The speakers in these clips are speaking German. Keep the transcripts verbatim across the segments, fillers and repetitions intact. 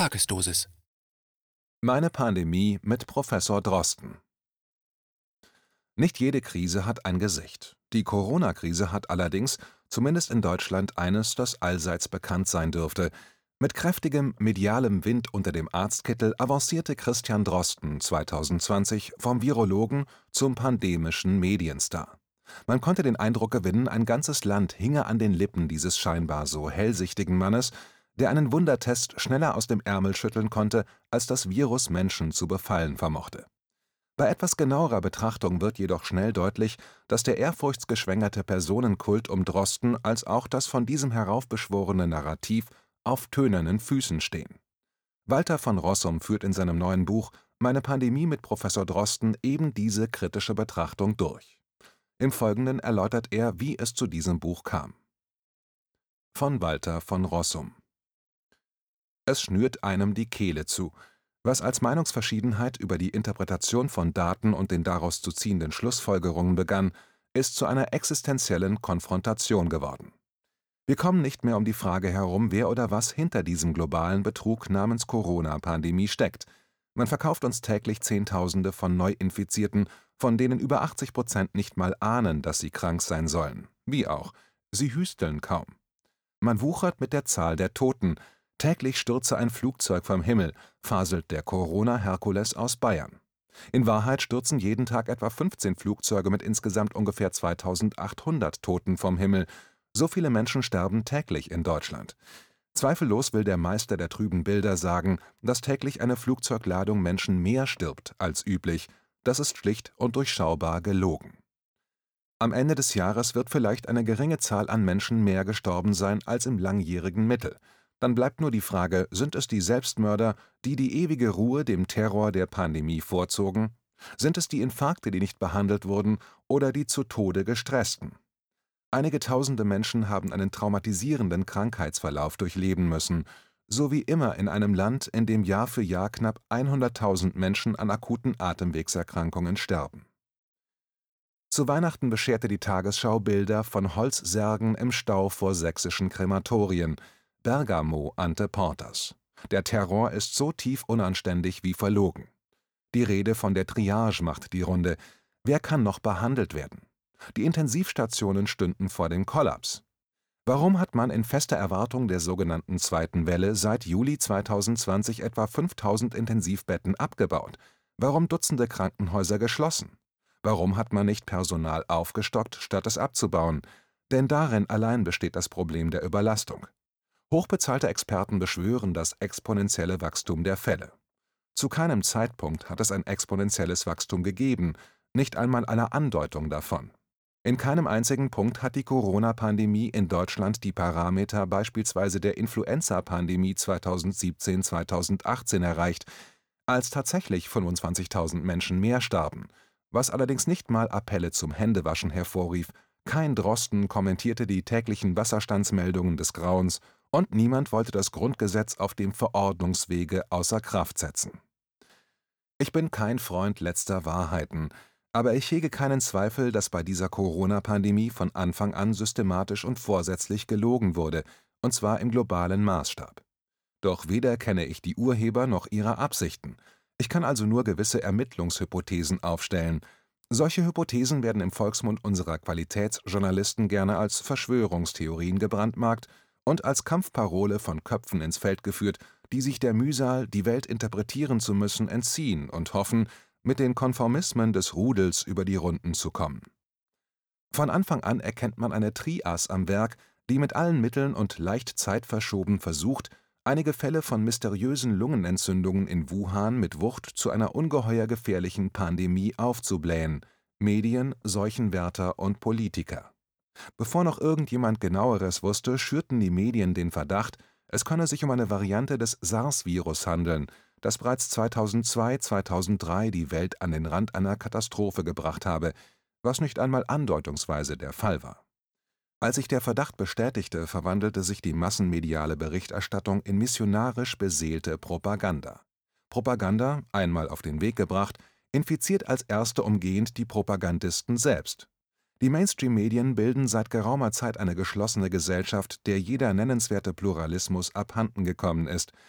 Tagesdosis. Meine Pandemie mit Professor Drosten. Nicht jede Krise hat ein Gesicht. Die Corona-Krise hat allerdings, zumindest in Deutschland, eines, das allseits bekannt sein dürfte. Mit kräftigem medialem Wind unter dem Arztkittel avancierte Christian Drosten zweitausendzwanzig vom Virologen zum pandemischen Medienstar. Man konnte den Eindruck gewinnen, ein ganzes Land hinge an den Lippen dieses scheinbar so hellsichtigen Mannes, der einen Wundertest schneller aus dem Ärmel schütteln konnte, als das Virus Menschen zu befallen vermochte. Bei etwas genauerer Betrachtung wird jedoch schnell deutlich, dass der ehrfurchtsgeschwängerte Personenkult um Drosten als auch das von diesem heraufbeschworene Narrativ auf tönernen Füßen stehen. Walter von Rossum führt in seinem neuen Buch »Meine Pandemie mit Professor Drosten« eben diese kritische Betrachtung durch. Im Folgenden erläutert er, wie es zu diesem Buch kam. Von Walter von Rossum. Es schnürt einem die Kehle zu. Was als Meinungsverschiedenheit über die Interpretation von Daten und den daraus zu ziehenden Schlussfolgerungen begann, ist zu einer existenziellen Konfrontation geworden. Wir kommen nicht mehr um die Frage herum, wer oder was hinter diesem globalen Betrug namens Corona-Pandemie steckt. Man verkauft uns täglich Zehntausende von Neuinfizierten, von denen über achtzig Prozent nicht mal ahnen, dass sie krank sein sollen. Wie auch, sie hüsteln kaum. Man wuchert mit der Zahl der Toten. Täglich stürze ein Flugzeug vom Himmel, faselt der Corona-Herkules aus Bayern. In Wahrheit stürzen jeden Tag etwa fünfzehn Flugzeuge mit insgesamt ungefähr zweitausendachthundert Toten vom Himmel. So viele Menschen sterben täglich in Deutschland. Zweifellos will der Meister der trüben Bilder sagen, dass täglich eine Flugzeugladung Menschen mehr stirbt als üblich. Das ist schlicht und durchschaubar gelogen. Am Ende des Jahres wird vielleicht eine geringe Zahl an Menschen mehr gestorben sein als im langjährigen Mittel. Dann bleibt nur die Frage, sind es die Selbstmörder, die die ewige Ruhe dem Terror der Pandemie vorzogen? Sind es die Infarkte, die nicht behandelt wurden, oder die zu Tode gestressten? Einige tausende Menschen haben einen traumatisierenden Krankheitsverlauf durchleben müssen, so wie immer in einem Land, in dem Jahr für Jahr knapp hunderttausend Menschen an akuten Atemwegserkrankungen sterben. Zu Weihnachten bescherte die Tagesschau Bilder von Holzsärgen im Stau vor sächsischen Krematorien, Bergamo ante portas. Der Terror ist so tief unanständig wie verlogen. Die Rede von der Triage macht die Runde. Wer kann noch behandelt werden? Die Intensivstationen stünden vor dem Kollaps. Warum hat man in fester Erwartung der sogenannten zweiten Welle seit Juli zweitausendzwanzig etwa fünftausend Intensivbetten abgebaut? Warum Dutzende Krankenhäuser geschlossen? Warum hat man nicht Personal aufgestockt, statt es abzubauen? Denn darin allein besteht das Problem der Überlastung. Hochbezahlte Experten beschwören das exponentielle Wachstum der Fälle. Zu keinem Zeitpunkt hat es ein exponentielles Wachstum gegeben, nicht einmal eine Andeutung davon. In keinem einzigen Punkt hat die Corona-Pandemie in Deutschland die Parameter beispielsweise der Influenza-Pandemie zweitausendsiebzehn zweitausendachtzehn erreicht, als tatsächlich fünfundzwanzigtausend Menschen mehr starben, was allerdings nicht mal Appelle zum Händewaschen hervorrief. Kein Drosten kommentierte die täglichen Wasserstandsmeldungen des Grauens, und niemand wollte das Grundgesetz auf dem Verordnungswege außer Kraft setzen. Ich bin kein Freund letzter Wahrheiten, aber ich hege keinen Zweifel, dass bei dieser Corona-Pandemie von Anfang an systematisch und vorsätzlich gelogen wurde, und zwar im globalen Maßstab. Doch weder kenne ich die Urheber noch ihre Absichten. Ich kann also nur gewisse Ermittlungshypothesen aufstellen. Solche Hypothesen werden im Volksmund unserer Qualitätsjournalisten gerne als Verschwörungstheorien gebrandmarkt und als Kampfparole von Köpfen ins Feld geführt, die sich der Mühsal, die Welt interpretieren zu müssen, entziehen und hoffen, mit den Konformismen des Rudels über die Runden zu kommen. Von Anfang an erkennt man eine Trias am Werk, die mit allen Mitteln und leicht zeitverschoben versucht, einige Fälle von mysteriösen Lungenentzündungen in Wuhan mit Wucht zu einer ungeheuer gefährlichen Pandemie aufzublähen: Medien, Seuchenwärter und Politiker. Bevor noch irgendjemand Genaueres wusste, schürten die Medien den Verdacht, es könne sich um eine Variante des SARS-Virus handeln, das bereits zweitausendzwei zweitausenddrei die Welt an den Rand einer Katastrophe gebracht habe, was nicht einmal andeutungsweise der Fall war. Als sich der Verdacht bestätigte, verwandelte sich die massenmediale Berichterstattung in missionarisch beseelte Propaganda. Propaganda, einmal auf den Weg gebracht, infiziert als erste umgehend die Propagandisten selbst. Die Mainstream-Medien bilden seit geraumer Zeit eine geschlossene Gesellschaft, der jeder nennenswerte Pluralismus abhanden gekommen ist.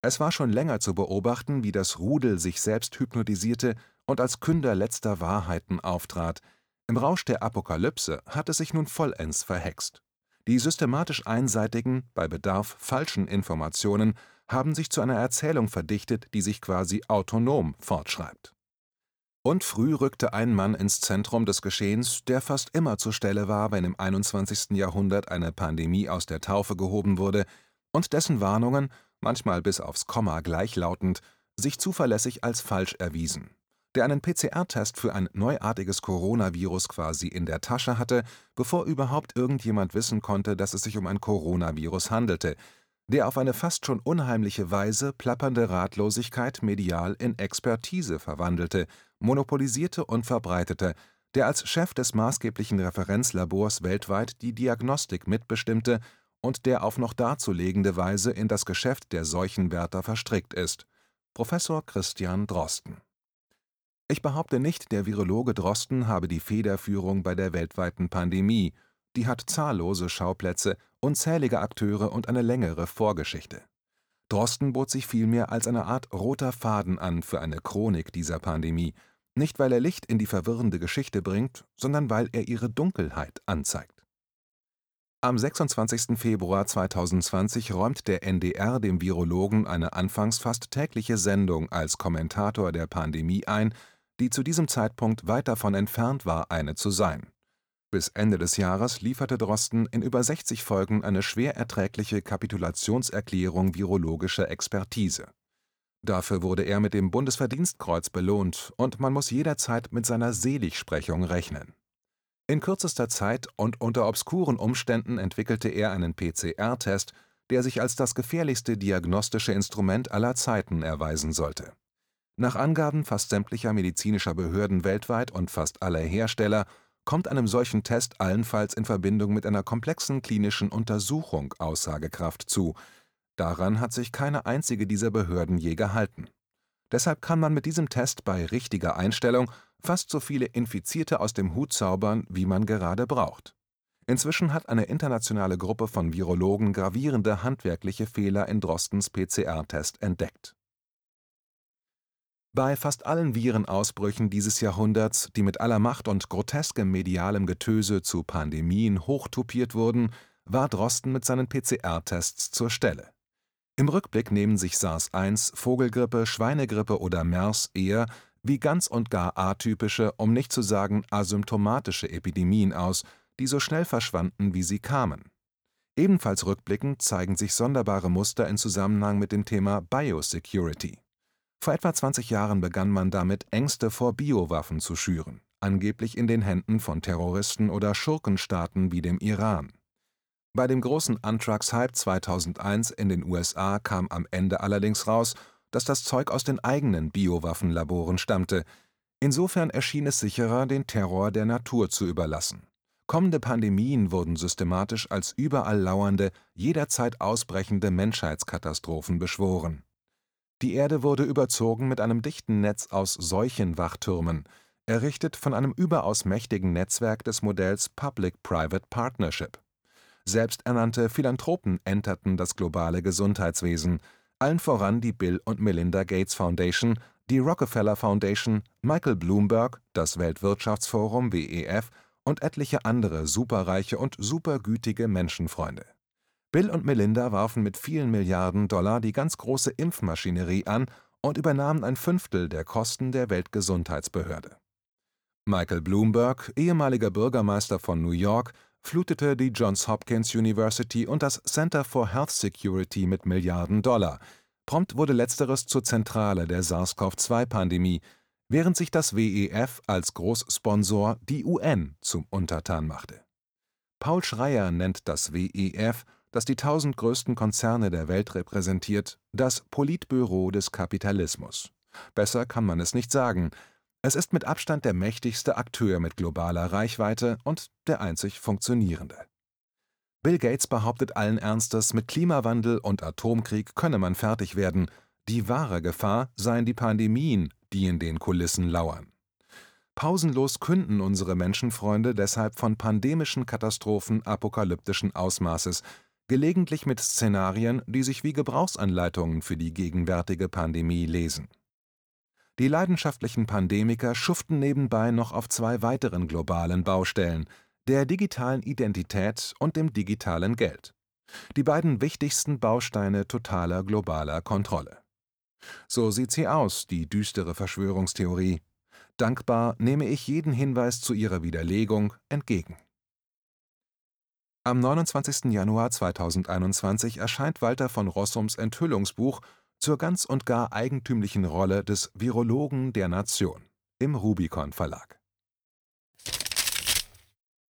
Es war schon länger zu beobachten, wie das Rudel sich selbst hypnotisierte und als Künder letzter Wahrheiten auftrat. Im Rausch der Apokalypse hat es sich nun vollends verhext. Die systematisch einseitigen, bei Bedarf falschen Informationen haben sich zu einer Erzählung verdichtet, die sich quasi autonom fortschreibt. Und früh rückte ein Mann ins Zentrum des Geschehens, der fast immer zur Stelle war, wenn im einundzwanzigsten Jahrhundert eine Pandemie aus der Taufe gehoben wurde, und dessen Warnungen, manchmal bis aufs Komma gleichlautend, sich zuverlässig als falsch erwiesen. Der einen P C R-Test für ein neuartiges Coronavirus quasi in der Tasche hatte, bevor überhaupt irgendjemand wissen konnte, dass es sich um ein Coronavirus handelte, der auf eine fast schon unheimliche Weise plappernde Ratlosigkeit medial in Expertise verwandelte, monopolisierte und verbreitete, der als Chef des maßgeblichen Referenzlabors weltweit die Diagnostik mitbestimmte und der auf noch darzulegende Weise in das Geschäft der Seuchenwärter verstrickt ist. Professor Christian Drosten. Ich behaupte nicht, der Virologe Drosten habe die Federführung bei der weltweiten Pandemie. Die hat zahllose Schauplätze, unzählige Akteure und eine längere Vorgeschichte. Drosten bot sich vielmehr als eine Art roter Faden an für eine Chronik dieser Pandemie, nicht weil er Licht in die verwirrende Geschichte bringt, sondern weil er ihre Dunkelheit anzeigt. Am sechsundzwanzigsten Februar zweitausendzwanzig räumt der N D R dem Virologen eine anfangs fast tägliche Sendung als Kommentator der Pandemie ein, die zu diesem Zeitpunkt weit davon entfernt war, eine zu sein. Bis Ende des Jahres lieferte Drosten in über sechzig Folgen eine schwer erträgliche Kapitulationserklärung virologischer Expertise. Dafür wurde er mit dem Bundesverdienstkreuz belohnt und man muss jederzeit mit seiner Seligsprechung rechnen. In kürzester Zeit und unter obskuren Umständen entwickelte er einen P C R-Test, der sich als das gefährlichste diagnostische Instrument aller Zeiten erweisen sollte. Nach Angaben fast sämtlicher medizinischer Behörden weltweit und fast aller Hersteller kommt einem solchen Test allenfalls in Verbindung mit einer komplexen klinischen Untersuchung Aussagekraft zu. Daran hat sich keine einzige dieser Behörden je gehalten. Deshalb kann man mit diesem Test bei richtiger Einstellung fast so viele Infizierte aus dem Hut zaubern, wie man gerade braucht. Inzwischen hat eine internationale Gruppe von Virologen gravierende handwerkliche Fehler in Drostens P C R-Test entdeckt. Bei fast allen Virenausbrüchen dieses Jahrhunderts, die mit aller Macht und groteskem medialem Getöse zu Pandemien hochtopiert wurden, war Drosten mit seinen P C R-Tests zur Stelle. Im Rückblick nehmen sich SARS eins, Vogelgrippe, Schweinegrippe oder MERS eher wie ganz und gar atypische, um nicht zu sagen asymptomatische Epidemien aus, die so schnell verschwanden, wie sie kamen. Ebenfalls rückblickend zeigen sich sonderbare Muster in Zusammenhang mit dem Thema Biosecurity. Vor etwa zwanzig Jahren begann man damit, Ängste vor Biowaffen zu schüren, angeblich in den Händen von Terroristen oder Schurkenstaaten wie dem Iran. Bei dem großen Anthrax-Hype zweitausendeins in den U S A kam am Ende allerdings raus, dass das Zeug aus den eigenen Biowaffenlaboren stammte. Insofern erschien es sicherer, den Terror der Natur zu überlassen. Kommende Pandemien wurden systematisch als überall lauernde, jederzeit ausbrechende Menschheitskatastrophen beschworen. Die Erde wurde überzogen mit einem dichten Netz aus Seuchenwachtürmen, errichtet von einem überaus mächtigen Netzwerk des Modells Public-Private Partnership. Selbsternannte Philanthropen enterten das globale Gesundheitswesen, allen voran die Bill und Melinda Gates Foundation, die Rockefeller Foundation, Michael Bloomberg, das Weltwirtschaftsforum W E F und etliche andere superreiche und supergütige Menschenfreunde. Bill und Melinda warfen mit vielen Milliarden Dollar die ganz große Impfmaschinerie an und übernahmen ein Fünftel der Kosten der Weltgesundheitsbehörde. Michael Bloomberg, ehemaliger Bürgermeister von New York, flutete die Johns Hopkins University und das Center for Health Security mit Milliarden Dollar. Prompt wurde letzteres zur Zentrale der SARS CoV zwei Pandemie, während sich das W E F als Großsponsor die U N zum Untertan machte. Paul Schreyer nennt das W E F, das die tausend größten Konzerne der Welt repräsentiert, das Politbüro des Kapitalismus. Besser kann man es nicht sagen. Es ist mit Abstand der mächtigste Akteur mit globaler Reichweite und der einzig funktionierende. Bill Gates behauptet allen Ernstes, mit Klimawandel und Atomkrieg könne man fertig werden. Die wahre Gefahr seien die Pandemien, die in den Kulissen lauern. Pausenlos künden unsere Menschenfreunde deshalb von pandemischen Katastrophen apokalyptischen Ausmaßes, gelegentlich mit Szenarien, die sich wie Gebrauchsanleitungen für die gegenwärtige Pandemie lesen. Die leidenschaftlichen Pandemiker schuften nebenbei noch auf zwei weiteren globalen Baustellen, der digitalen Identität und dem digitalen Geld. Die beiden wichtigsten Bausteine totaler globaler Kontrolle. So sieht sie aus, die düstere Verschwörungstheorie. Dankbar nehme ich jeden Hinweis zu ihrer Widerlegung entgegen. Am neunundzwanzigsten Januar zweitausendeinundzwanzig erscheint Walter von Rossums Enthüllungsbuch zur ganz und gar eigentümlichen Rolle des Virologen der Nation im Rubicon Verlag.